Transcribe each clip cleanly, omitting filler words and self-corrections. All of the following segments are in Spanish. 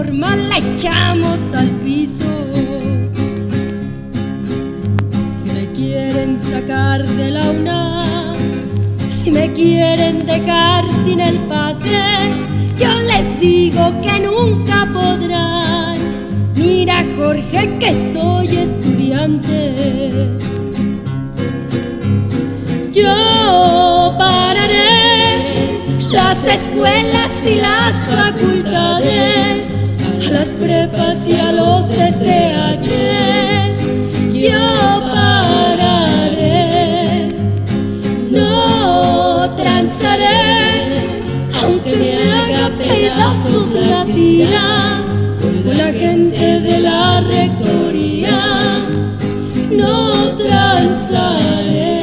reforma la echamos al piso. Si me quieren sacar de la UNAM, si me quieren dejar sin el pase, yo les digo que nunca podrán. Mira, Jorge, que soy estudiante. Yo pararé las escuelas y las facultades, a las prepas y a los SH. Yo pararé, no transaré, aunque me haga pedazos la tira con la gente de la rectoría. No transaré.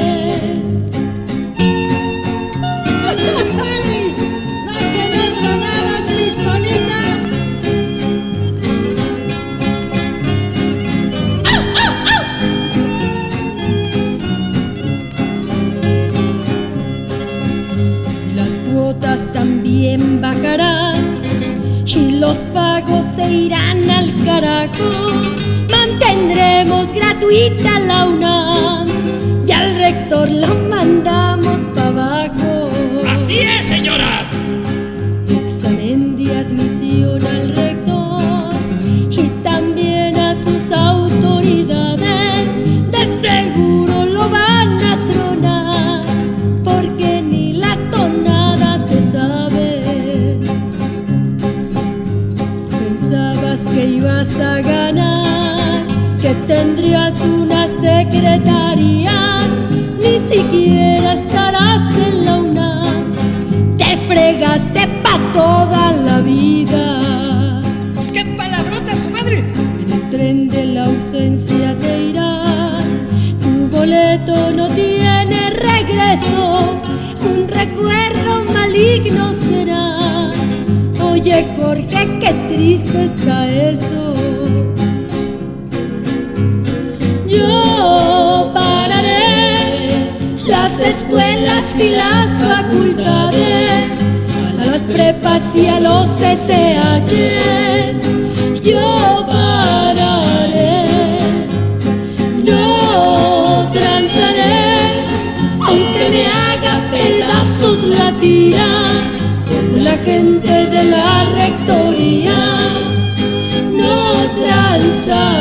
También bajarán y los pagos se irán al carajo. Mantendremos gratuita la UNAM y al rector la mandamos pa' abajo. ¡Así es, señoras! Examen de admisión al rector y también a sus autoridades. De seguro lo van a tronar, porque ni la tonada se sabe. Pensabas que ibas a ganar, que tendrías una secretaría, ni siquiera estarás en la UNAM. Te fregaste pa' toda la vida. ¡Qué palabrotas, comadre! En el tren de la ausencia te irás, tu boleto no tiene regreso, un recuerdo maligno será. Oye, Jorge, qué triste está eso. Yo pararé las escuelas y las facultades, a las prepas y a los SH. Yo pararé, no transaré, aunque me haga pedazos la tira con la gente de la rectoría. No transaré.